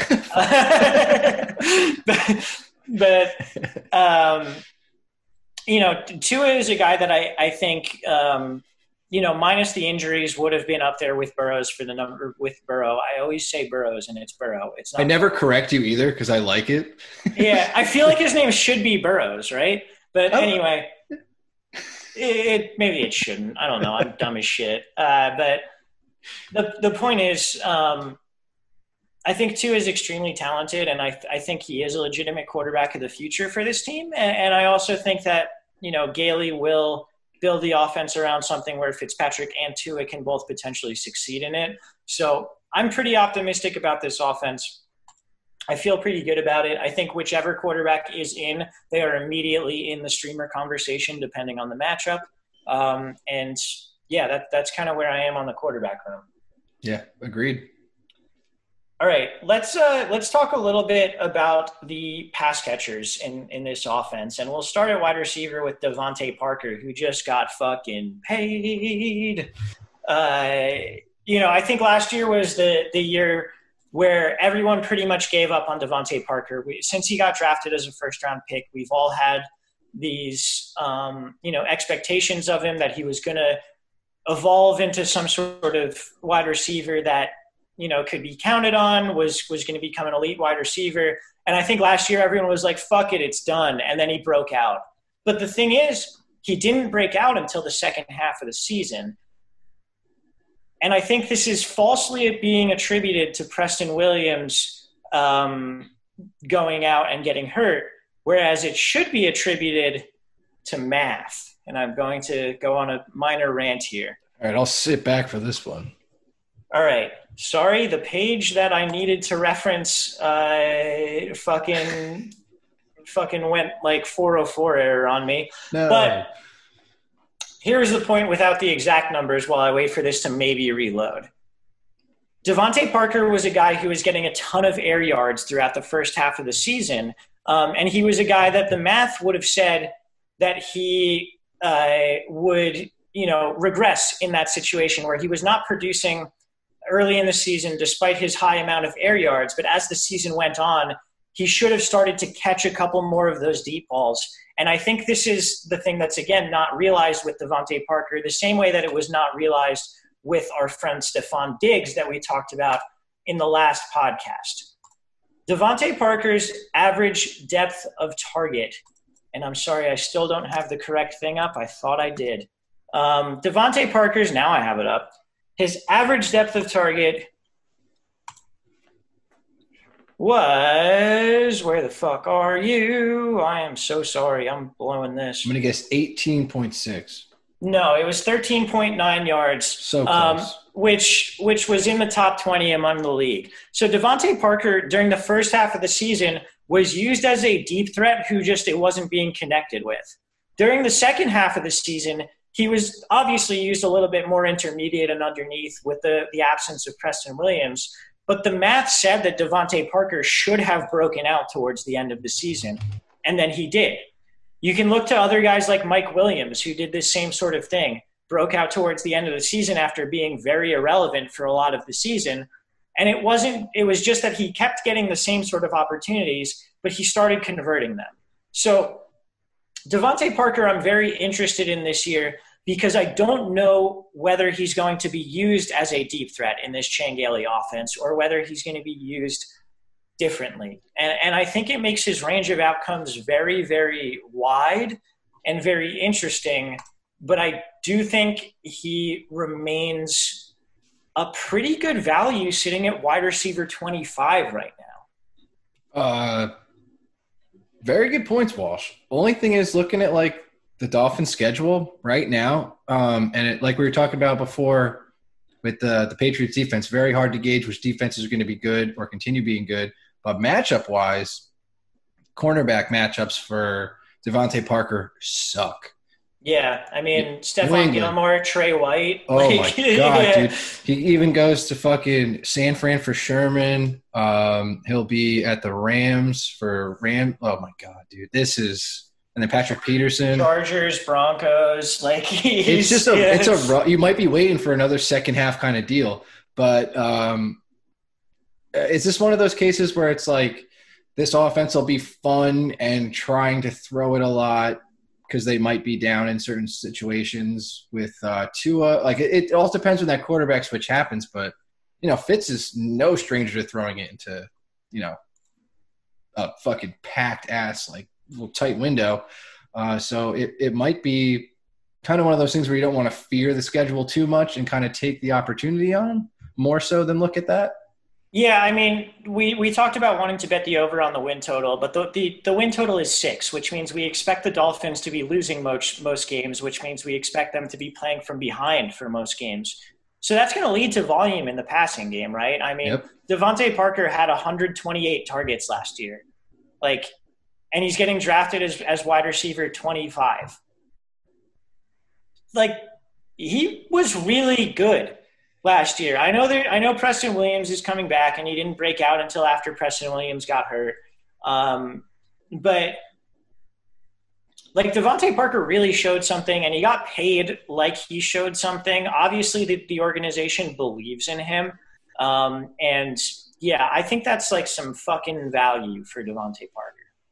but, but um, you know, Tua is a guy that I, I think, um, you know, minus the injuries would have been up there with Burrows for the number with Burrow. I always say Burrows and it's Burrow. It's not I never Burrow. Correct you either because I like it. Yeah, I feel like his name should be Burrows, right? But oh. anyway, it, it maybe it shouldn't. I don't know. I'm dumb as shit. Uh, but the the point is, um, I think Tua is extremely talented, and I I think he is a legitimate quarterback of the future for this team. And, and I also think that you know Gailey will build the offense around something where Fitzpatrick and Tua can both potentially succeed in it. So I'm pretty optimistic about this offense. I feel pretty good about it. I think whichever quarterback is in, they are immediately in the streamer conversation depending on the matchup. Um, and yeah, that, that's kind of where I am on the quarterback room. Yeah, agreed. All right, let's uh, let's talk a little bit about the pass catchers in, in this offense, and we'll start at wide receiver with Devontae Parker, who just got fucking paid. Uh, you know, I think last year was the the year where everyone pretty much gave up on Devontae Parker. We, since he got drafted as a first round pick, we've all had these um, you know expectations of him that he was going to evolve into some sort of wide receiver that you know, could be counted on, was was going to become an elite wide receiver. And I think last year everyone was like, fuck it, it's done. And then he broke out. But the thing is, he didn't break out until the second half of the season. And I think this is falsely being attributed to Preston Williams um, going out and getting hurt, whereas it should be attributed to math. And I'm going to go on a minor rant here. All right, I'll sit back for this one. All right. Sorry, the page that I needed to reference uh, fucking fucking went like four oh four error on me. No. But here's the point without the exact numbers while I wait for this to maybe reload. Devontae Parker was a guy who was getting a ton of air yards throughout the first half of the season, um, and he was a guy that the math would have said that he uh, would, you know, regress in that situation where he was not producing – early in the season, despite his high amount of air yards. But as the season went on, he should have started to catch a couple more of those deep balls. And I think this is the thing that's, again, not realized with Devontae Parker, the same way that it was not realized with our friend Stephon Diggs that we talked about in the last podcast. Devontae Parker's average depth of target, and I'm sorry, I still don't have the correct thing up. I thought I did. Um, Devontae Parker's, now I have it up. His average depth of target was, where the fuck are you? I am so sorry. I'm blowing this. I'm going to guess eighteen point six. No, it was thirteen point nine yards. So close. Um, which which was in the top twenty among the league. So Devontae Parker, during the first half of the season, was used as a deep threat who just it wasn't being connected with. During the second half of the season, he was obviously used a little bit more intermediate and underneath with the, the absence of Preston Williams. But the math said that Devontae Parker should have broken out towards the end of the season, and then he did. You can look to other guys like Mike Williams, who did this same sort of thing, broke out towards the end of the season after being very irrelevant for a lot of the season. And it wasn't, it was just that he kept getting the same sort of opportunities, but he started converting them. So Devontae Parker, I'm very interested in this year because I don't know whether he's going to be used as a deep threat in this Chan Gailey offense or whether he's going to be used differently. And, and I think it makes his range of outcomes very, very wide and very interesting. But I do think he remains a pretty good value sitting at wide receiver twenty-five right now. Uh, very good points, Walsh. Only thing is looking at like the Dolphins schedule right now. Um, and it, like we were talking about before with the, the Patriots defense, very hard to gauge which defenses are going to be good or continue being good. But matchup-wise, cornerback matchups for Devontae Parker suck. Yeah, I mean, New Stephon England. Gilmore, Trey White. Oh, like, my God, yeah. dude. He even goes to fucking San Fran for Sherman. Um, he'll be at the Rams for Ram. Oh, my God, dude. This is – and then Patrick Peterson. Chargers, Broncos. Like he's, It's just a yeah. – it's a – you might be waiting for another second-half kind of deal. But um, is this one of those cases where it's like this offense will be fun and trying to throw it a lot because they might be down in certain situations with uh, Tua? Like it, it all depends when that quarterback switch happens. But, you know, Fitz is no stranger to throwing it into, you know, a fucking packed ass, like little tight window. Uh, so it, it might be kind of one of those things where you don't want to fear the schedule too much and kind of take the opportunity on them more so than look at that. Yeah, I mean, we, we talked about wanting to bet the over on the win total, but the, the, the win total is six, which means we expect the Dolphins to be losing most, most games, which means we expect them to be playing from behind for most games. So that's going to lead to volume in the passing game, right? I mean, Yep. Devontae Parker had one hundred twenty-eight targets last year. Like, and he's getting drafted as, as wide receiver twenty-five. Like, he was really good last year. I know that I know Preston Williams is coming back, and he didn't break out until after Preston Williams got hurt. Um, but like Devontae Parker really showed something, and he got paid like he showed something. Obviously, the, the organization believes in him, um, and yeah, I think that's like some fucking value for Devontae Parker.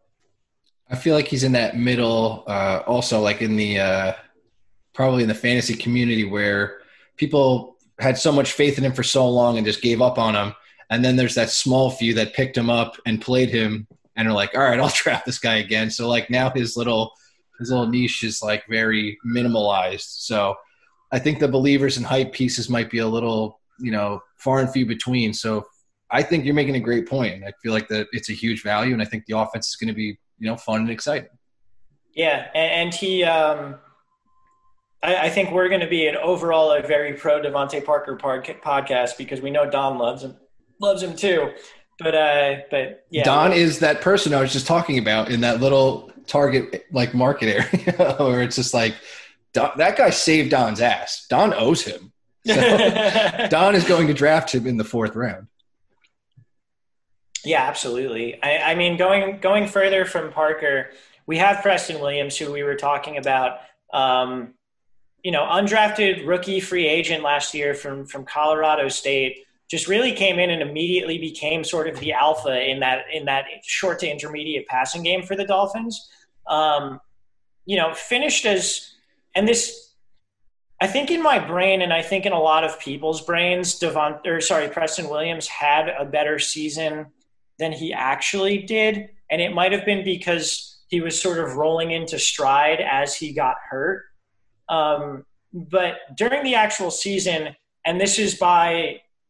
I feel like he's in that middle, uh, also like in the uh, probably in the fantasy community where people had so much faith in him for so long and just gave up on him. And then there's that small few that picked him up and played him and are like, all right, I'll draft this guy again. So like now his little his little niche is like very minimalized. So I think the believers and hype pieces might be a little, you know, far and few between. So I think you're making a great point. I feel like that it's a huge value, and I think the offense is going to be, you know, fun and exciting. Yeah, and, and he, um, I, I think we're going to be an overall a very pro Devontae Parker pod, podcast because we know Don loves him, loves him too. But, uh, but yeah, Don is that person I was just talking about in that little target like market area where it's just like Don, that guy saved Don's ass. Don owes him. So Don is going to draft him in the fourth round. Yeah, absolutely. I, I mean, going going further from Parker, we have Preston Williams, who we were talking about. Um, you know, undrafted rookie free agent last year from from Colorado State, just really came in and immediately became sort of the alpha in that in that short to intermediate passing game for the Dolphins. Um, you know, finished as and this. I think in my brain, and I think in a lot of people's brains, Devon or sorry, Preston Williams had a better season than he actually did. And it might have been because he was sort of rolling into stride as he got hurt. Um, but during the actual season, and this is by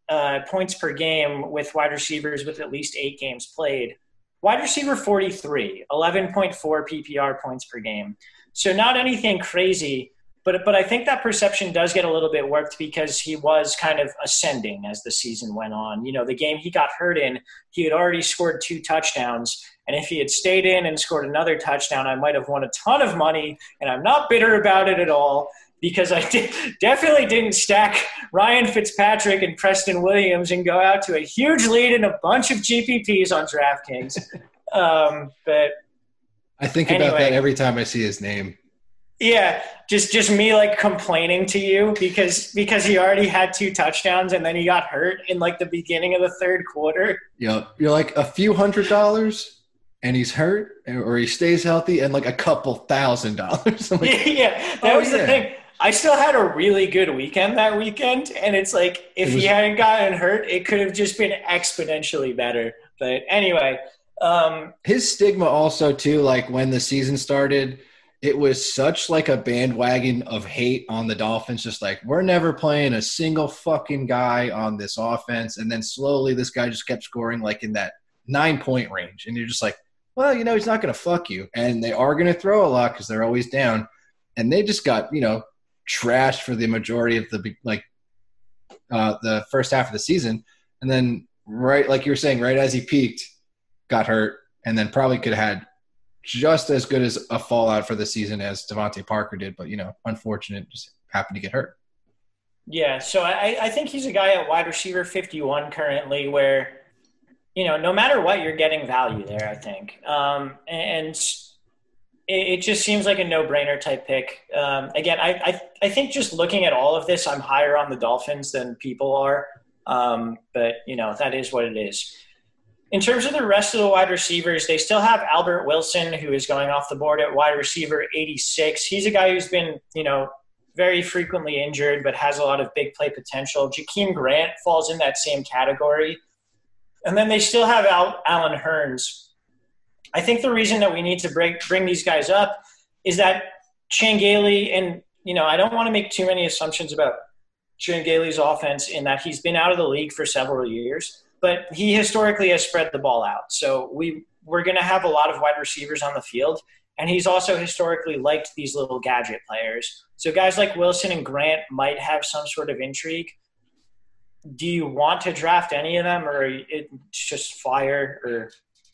uh, points per game with wide receivers with at least eight games played. Wide receiver forty-three, eleven point four P P R points per game. So not anything crazy, but but I think that perception does get a little bit warped because he was kind of ascending as the season went on. You know, the game he got hurt in, he had already scored two touchdowns. And if he had stayed in and scored another touchdown, I might have won a ton of money. And I'm not bitter about it at all because I did, definitely didn't stack Ryan Fitzpatrick and Preston Williams and go out to a huge lead in a bunch of G P Ps on DraftKings. Um, but I think anyway, about that every time I see his name. Yeah, just just me like complaining to you because because he already had two touchdowns and then he got hurt in like the beginning of the third quarter. Yep, you're like a few hundred dollars. And he's hurt, or he stays healthy, and like a couple thousand dollars. Like, yeah, yeah, that oh, was yeah. the thing. I still had a really good weekend that weekend, and it's like if it was, he hadn't gotten hurt, it could have just been exponentially better. But anyway, um, his stigma also too. Like when the season started, it was such like a bandwagon of hate on the Dolphins. Just like we're never playing a single fucking guy on this offense, and then slowly this guy just kept scoring like in that nine point range, and you're just like, well, you know, he's not going to fuck you. And they are going to throw a lot because they're always down. And they just got, you know, trashed for the majority of the, like, uh, the first half of the season. And then, right, like you were saying, right as he peaked, got hurt. And then probably could have had just as good as a fallout for the season as Devontae Parker did. But, you know, unfortunate, just happened to get hurt. Yeah, so I, I think he's a guy at wide receiver fifty-one currently where – you know, no matter what, you're getting value there, I think. Um, and it, it just seems like a no-brainer type pick. Um, again, I, I I think just looking at all of this, I'm higher on the Dolphins than people are. Um, but, you know, that is what it is. In terms of the rest of the wide receivers, they still have Albert Wilson, who is going off the board at wide receiver eighty-six. He's a guy who's been, you know, very frequently injured but has a lot of big play potential. Jakeem Grant falls in that same category. And then they still have Al- Alan Hearns. I think the reason that we need to bring, bring these guys up is that Chan Gailey, and, you know, I don't want to make too many assumptions about Chan Gailey's offense in that he's been out of the league for several years, but he historically has spread the ball out. So we, we're going to have a lot of wide receivers on the field, and he's also historically liked these little gadget players. So guys like Wilson and Grant might have some sort of intrigue. Do you want to draft any of them, or it's just fire? Or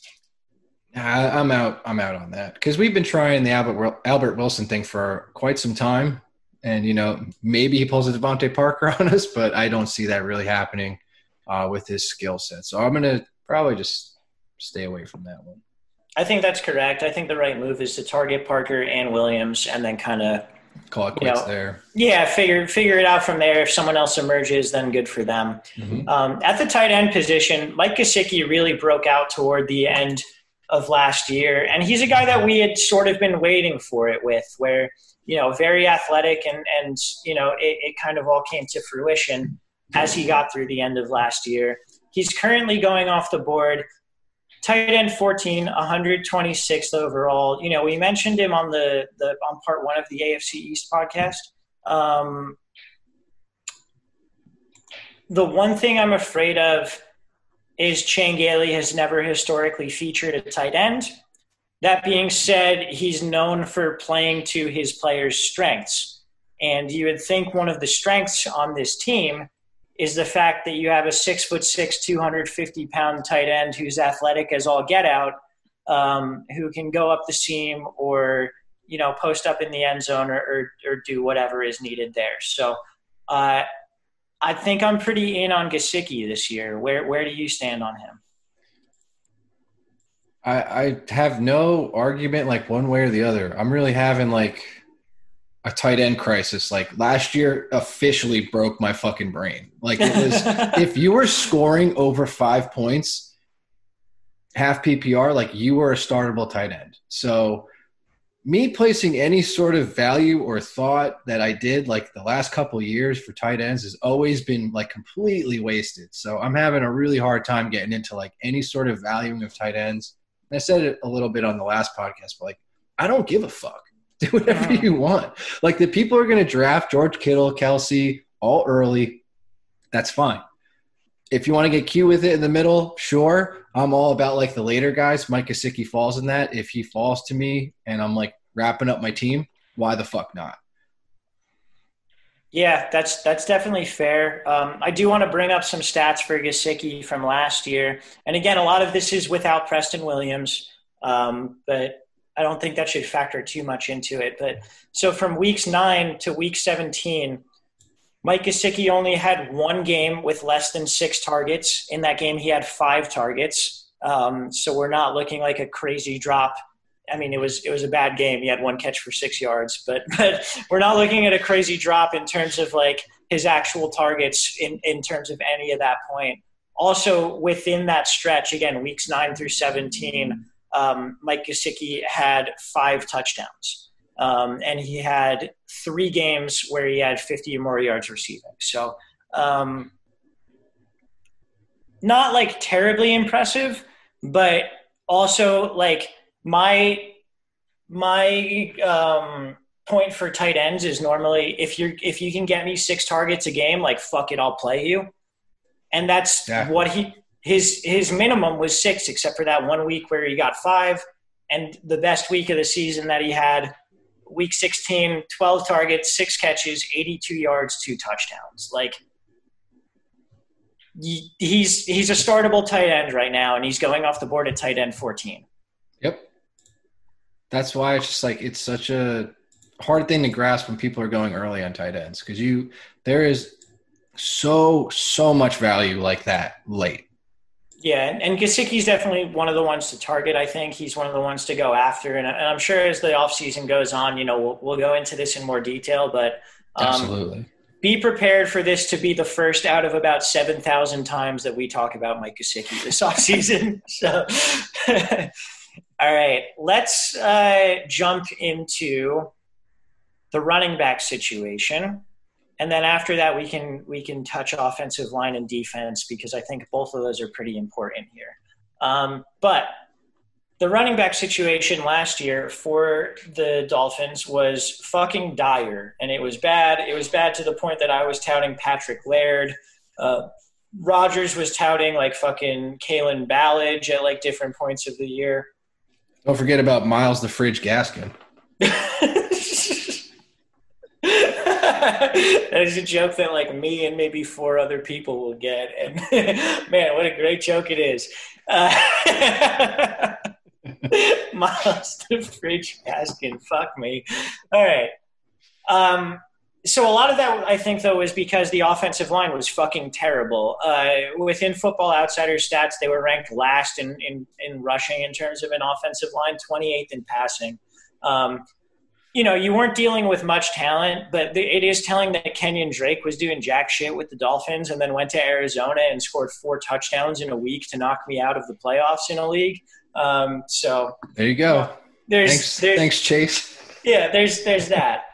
I, I'm out. I'm out on that because we've been trying the Albert Albert Wilson thing for quite some time, and you know maybe he pulls a Devontae Parker on us, but I don't see that really happening uh, with his skill set. So I'm gonna probably just stay away from that one. I think that's correct. I think the right move is to target Parker and Williams, and then kind of. Call it quits you know, there. Yeah, figure figure it out from there. If someone else emerges, then good for them. Mm-hmm. Um, at the tight end position, Mike Gesicki really broke out toward the end of last year, and he's a guy that we had sort of been waiting for it with, where, you know, very athletic, and, and you know, it, it kind of all came to fruition as he got through the end of last year. He's currently going off the board. Tight end fourteen, one hundred twenty-sixth overall. You know, we mentioned him on the, the on part one of the A F C East podcast. Um, the one thing I'm afraid of is Chan Gailey has never historically featured a tight end. That being said, he's known for playing to his players' strengths. And you would think one of the strengths on this team is the fact that you have a six foot six, two hundred fifty pound tight end who's athletic as all get out, um, who can go up the seam or, you know, post up in the end zone or, or, or do whatever is needed there. So uh, I think I'm pretty in on Gesicki this year. Where, where do you stand on him? I, I have no argument like one way or the other. I'm really having like a tight end crisis. Like last year officially broke my fucking brain. Like it was, if you were scoring over five points, half P P R, like you were a startable tight end. So me placing any sort of value or thought that I did like the last couple of years for tight ends has always been like completely wasted. So I'm having a really hard time getting into like any sort of valuing of tight ends. And I said it a little bit on the last podcast, but like, I don't give a fuck. Do whatever you want. Like the people are going to draft George Kittle, Kelsey all early. That's fine. if you want to get cute with it in the middle, sure. I'm all about like the later guys. Mike Gesicki falls in that. If he falls to me and I'm like wrapping up my team, why the fuck not? Yeah, that's that's definitely fair. Um, I do want to bring up some stats for Gesicki from last year. And again, a lot of this is without Preston Williams, um, but I don't think that should factor too much into it. But so from weeks nine to week seventeen, Mike Gesicki only had one game with less than six targets. In that game, he had five targets. Um, so we're not looking like a crazy drop. I mean, it was it was a bad game. He had one catch for six yards, but but we're not looking at a crazy drop in terms of like his actual targets in, in terms of any of that point. Also, within that stretch, again, weeks nine through seventeen, um, Mike Gesicki had five touchdowns. Um, and he had three games where he had fifty or more yards receiving. So um, not like terribly impressive, but also like my my um, point for tight ends is normally if you're if you can get me six targets a game, like fuck it, I'll play you. And that's yeah. what he his his minimum was six, except for that one week where he got five, and the best week of the season that he had. Week sixteen, twelve targets, six catches, eighty-two yards, two touchdowns. Like he's he's a startable tight end right now, and he's going off the board at tight end fourteen. Yep. That's why it's just like it's such a hard thing to grasp when people are going early on tight ends because you there is so so much value like that late. Yeah, and, and Gesicki's definitely one of the ones to target, I think. He's one of the ones to go after. And, and I'm sure as the offseason goes on, you know, we'll, we'll go into this in more detail. But um, absolutely, be prepared for this to be the first out of about seven thousand times that we talk about Mike Gesicki this offseason. So, all right, let's uh, jump into the running back situation. And then after that, we can we can touch offensive line and defense because I think both of those are pretty important here. Um, but the running back situation last year for the Dolphins was fucking dire, and it was bad. It was bad to the point that I was touting Patrick Laird. Uh, Rodgers was touting like fucking Kalen Ballage at like different points of the year. Don't forget about Miles the Fridge Gaskin. That is a joke that like me and maybe four other people will get. And man, what a great joke it is. Uh, Miles the Fridge Gaskin. Fuck me. All right. Um, so a lot of that, I think, though, is because the offensive line was fucking terrible. Uh, within Football Outsiders stats, they were ranked last in, in, in rushing in terms of an offensive line, twenty-eighth in passing. Um, You know, you weren't dealing with much talent, but it is telling that Kenyon Drake was doing jack shit with the Dolphins and then went to Arizona and scored four touchdowns in a week to knock me out of the playoffs in a league. Um, so there you go. There's, thanks, there's, thanks, Chase. Yeah, there's there's that.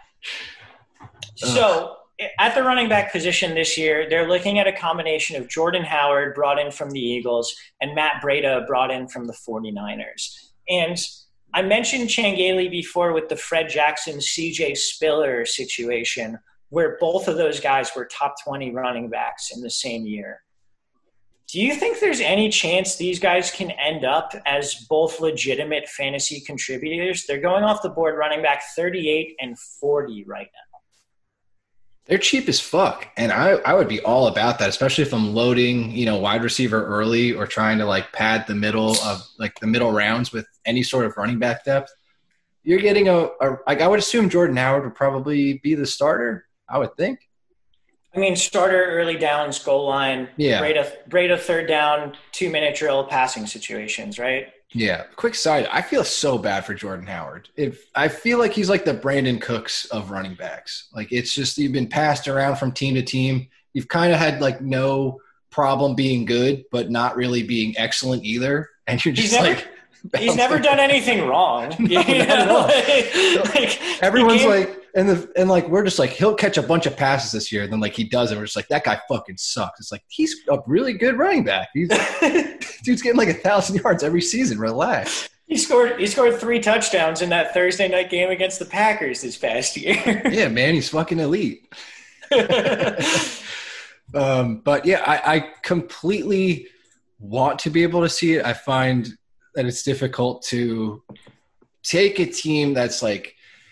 So at the running back position this year, they're looking at a combination of Jordan Howard brought in from the Eagles and Matt Breida brought in from the 49ers. And I mentioned Changeli before with the Fred Jackson, C J Spiller situation, where both of those guys were top twenty running backs in the same year. Do you think there's any chance these guys can end up as both legitimate fantasy contributors? They're going off the board running back thirty-eight and forty right now. They're cheap as fuck, and I, I would be all about that, especially if I'm loading, you know, wide receiver early or trying to like pad the middle of like the middle rounds with any sort of running back depth. You're getting a, a like I would assume Jordan Howard would probably be the starter. I would think. I mean, starter, early downs, goal line, yeah, Breida, Breida third down, two minute drill, passing situations, right? Yeah. Quick side, I feel so bad for Jordan Howard. If I feel like he's like the Brandon Cooks of running backs. Like it's just you've been passed around from team to team. You've kind of had like no problem being good, but not really being excellent either. And you're just he's never, like he's never done anything wrong. No, you know? like, like, everyone's like and the and like we're just like he'll catch a bunch of passes this year, and then like he does, and we're just like that guy fucking sucks. It's like he's a really good running back. He's dude's getting like a thousand yards every season. Relax. He scored. He scored three touchdowns in that Thursday night game against the Packers this past year. Yeah, man, he's fucking elite. Um, but yeah, I, I completely want to be able to see it. I find that it's difficult to take a team that's like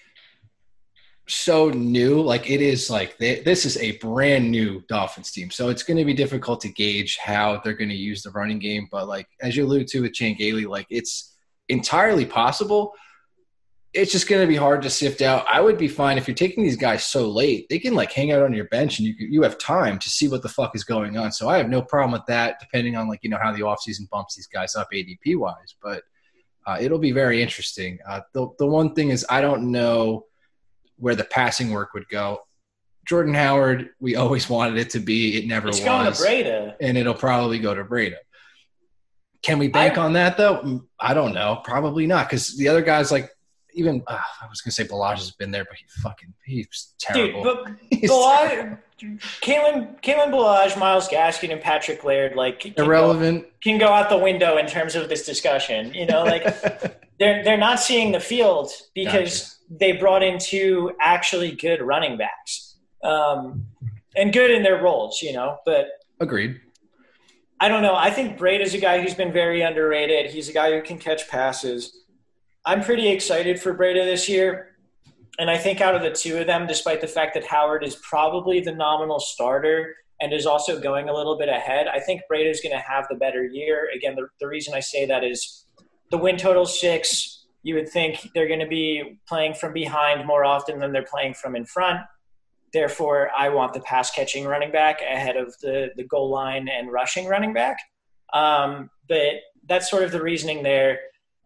so new. Like it is like they, this is a brand new Dolphins team. So it's going to be difficult to gauge how they're going to use the running game. But like, as you alluded to with Chan Gailey, like it's entirely possible. It's just going to be hard to sift out. I would be fine if you're taking these guys so late. They can like hang out on your bench and you you have time to see what the fuck is going on. So I have no problem with that, depending on like you know how the offseason bumps these guys up A D P wise. But uh, it'll be very interesting. Uh, the the one thing is I don't know where the passing work would go. Jordan Howard, we always wanted it to be. It never it's was. It's going to Breda, and it'll probably go to Breda. Can we bank I, on that though? I don't know. Probably not, because the other guys like. Even uh, I was gonna say Balaj has been there, but he fucking he's terrible. Dude, but Balaj, Kalen, Kalen Balaj, Myles Gaskin, and Patrick Laird, like can irrelevant, go, can go out the window in terms of this discussion. You know, like they're they're not seeing the field because gotcha. They brought in two actually good running backs, um, and good in their roles. You know, but agreed. I don't know. I think Braid is a guy who's been very underrated. He's a guy who can catch passes. I'm pretty excited for Breda this year, and I think out of the two of them, despite the fact that Howard is probably the nominal starter and is also going a little bit ahead, I think Breda is going to have the better year. Again, the, the reason I say that is the win total six. You would think they're going to be playing from behind more often than they're playing from in front. Therefore, I want the pass-catching running back ahead of the, the goal line and rushing running back. Um, but that's sort of the reasoning there.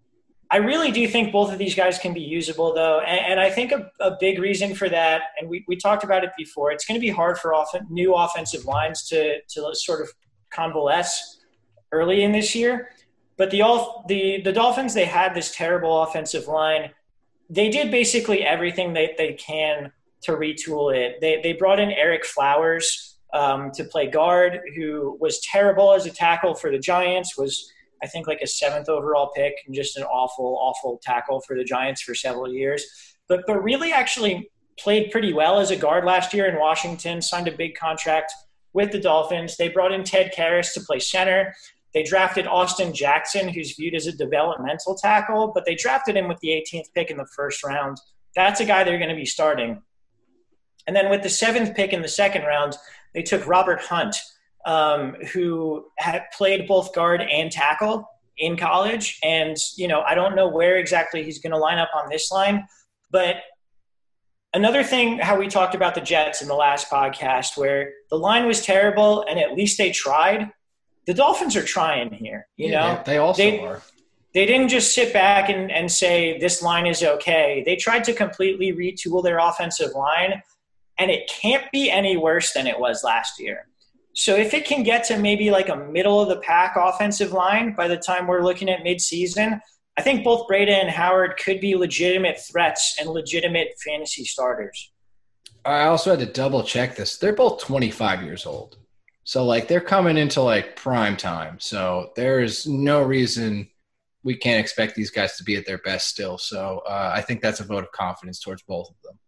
I really do think both of these guys can be usable, though, and, and I think a, a big reason for that, and we, we talked about it before, it's going to be hard for off- new offensive lines to to sort of convalesce early in this year. But the all the the Dolphins, they had this terrible offensive line. They did basically everything they, they can to retool it. They they brought in Eric Flowers um, to play guard, who was terrible as a tackle for the Giants, was – I think like a seventh overall pick and just an awful, awful tackle for the Giants for several years. But but really actually played pretty well as a guard last year in Washington, signed a big contract with the Dolphins. They brought in Ted Karras to play center. They drafted Austin Jackson, who's viewed as a developmental tackle, but they drafted him with the eighteenth pick in the first round. That's a guy they're going to be starting. And then with the seventh pick in the second round, they took Robert Hunt, um, who had played both guard and tackle in college. And, you know, I don't know where exactly he's going to line up on this line. But another thing, how we talked about the Jets in the last podcast, where the line was terrible and at least they tried. The Dolphins are trying here, you yeah, know. They also they, are. They didn't just sit back and, and say this line is okay. They tried to completely retool their offensive line, and it can't be any worse than it was last year. So if it can get to maybe like a middle-of-the-pack offensive line by the time we're looking at midseason, I think both Breda and Howard could be legitimate threats and legitimate fantasy starters. I also had to double-check this. They're both twenty-five years old. So, like, they're coming into, like, prime time. So there's no reason we can't expect these guys to be at their best still. So uh, I think that's a vote of confidence towards both of them.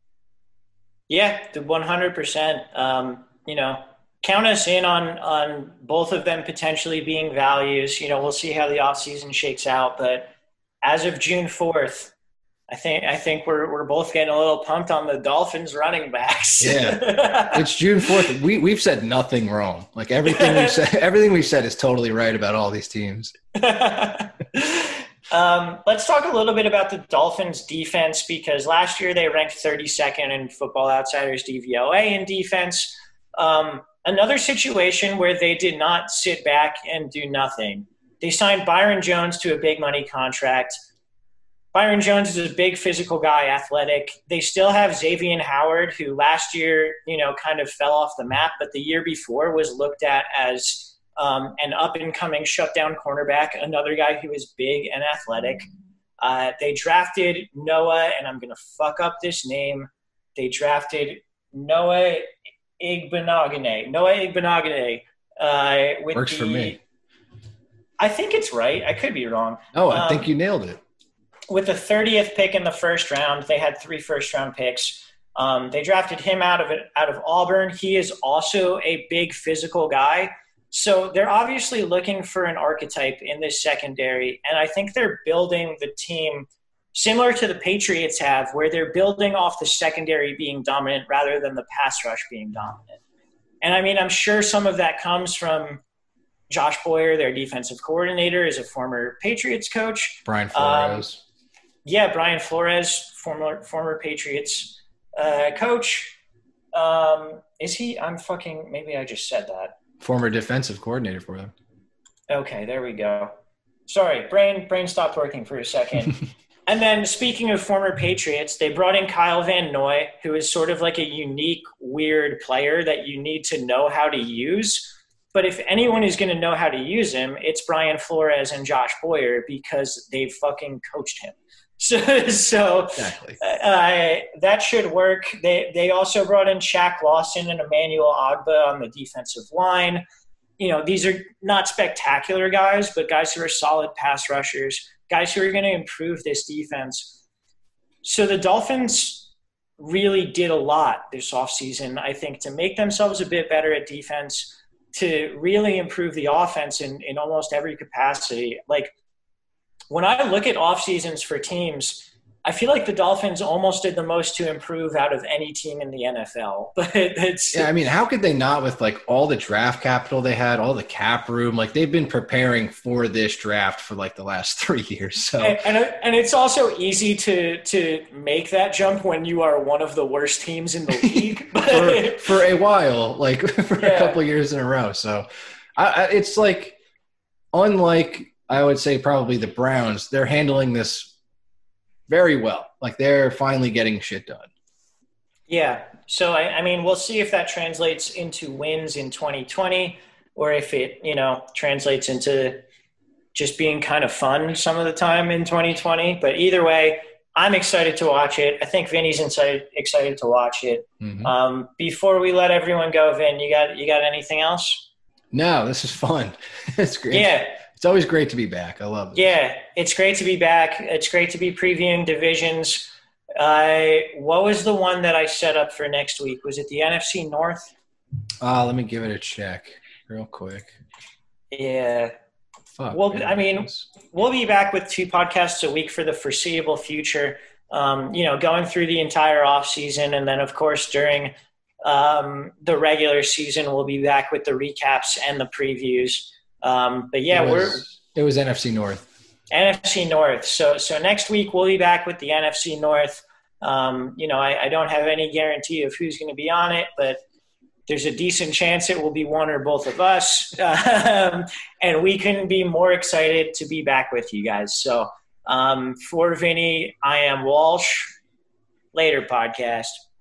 Yeah, one hundred percent. Um, you know, count us in on on both of them potentially being values. You know, we'll see how the offseason shakes out. But as of June fourth, I think I think we're we're both getting a little pumped on the Dolphins running backs. Yeah, it's June fourth. We we've said nothing wrong. Like everything we said, everything we said is totally right about all these teams. um, let's talk a little bit about the Dolphins' defense, because last year they ranked thirty-second in Football Outsiders D V O A in defense. Um, another situation where they did not sit back and do nothing. They signed Byron Jones to a big money contract. Byron Jones is a big physical guy, athletic. They still have Xavier Howard, who last year, you know, kind of fell off the map, but the year before was looked at as um, an up-and-coming shutdown cornerback, another guy who is big and athletic. Uh, they drafted Noah, and I'm going to fuck up this name. They drafted Noah Igbenogany. Noah Igbenogany. Uh, with Works the, for me. I think it's right. I could be wrong. Oh, I um, think you nailed it. With the thirtieth pick in the first round, they had three first-round picks. Um, they drafted him out of it, out of Auburn. He is also a big physical guy. So they're obviously looking for an archetype in this secondary, and I think they're building the team similar to the Patriots have, where they're building off the secondary being dominant rather than the pass rush being dominant. And, I mean, I'm sure some of that comes from Josh Boyer, their defensive coordinator, is a former Patriots coach. Brian Flores. Um, yeah, Brian Flores, former former Patriots uh, coach. Um, is he – I'm fucking – maybe I just said that. Former defensive coordinator for them. Okay, there we go. Sorry, brain brain stopped working for a second. And then speaking of former Patriots, they brought in Kyle Van Noy, who is sort of like a unique, weird player that you need to know how to use. But if anyone is going to know how to use him, it's Brian Flores and Josh Boyer because they've fucking coached him. So, so exactly. uh, that should work. They they also brought in Shaq Lawson and Emmanuel Ogbah on the defensive line. You know, these are not spectacular guys, but guys who are solid pass rushers, guys who are going to improve this defense. So the Dolphins really did a lot this offseason, I think, to make themselves a bit better at defense, to really improve the offense in, in almost every capacity. Like, when I look at off seasons for teams, I feel like the Dolphins almost did the most to improve out of any team in the N F L. But it's yeah, I mean, how could they not with like all the draft capital they had, all the cap room? Like they've been preparing for this draft for like the last three years. So and and, and it's also easy to to make that jump when you are one of the worst teams in the league for, for a while, like for yeah. a couple of years in a row. So I, I, it's like unlike I would say probably the Browns, they're handling this very well. Like they're finally getting shit done. Yeah. So, I, I mean, we'll see if that translates into wins in twenty twenty or if it, you know, translates into just being kind of fun some of the time in twenty twenty. But either way, I'm excited to watch it. I think Vinny's excited, excited to watch it. Mm-hmm. Um, before we let everyone go, Vin, you got, you got anything else? No, this is fun. It's great. Yeah. It's always great to be back. I love it. Yeah, it's great to be back. It's great to be previewing divisions. Uh, what was the one that I set up for next week? Was it the N F C North? Uh, let me give it a check real quick. Yeah. Fuck, well, man. I mean, we'll be back with two podcasts a week for the foreseeable future, um, you know, going through the entire off season. And then, of course, during um, the regular season, we'll be back with the recaps and the previews. Um, but yeah, it was, we're it was N F C North. N F C North. So so next week we'll be back with the N F C North. Um, you know, I, I don't have any guarantee of who's going to be on it, but there's a decent chance it will be one or both of us. Um, and we couldn't be more excited to be back with you guys. So um, for Vinny, I am Walsh. Later, podcast.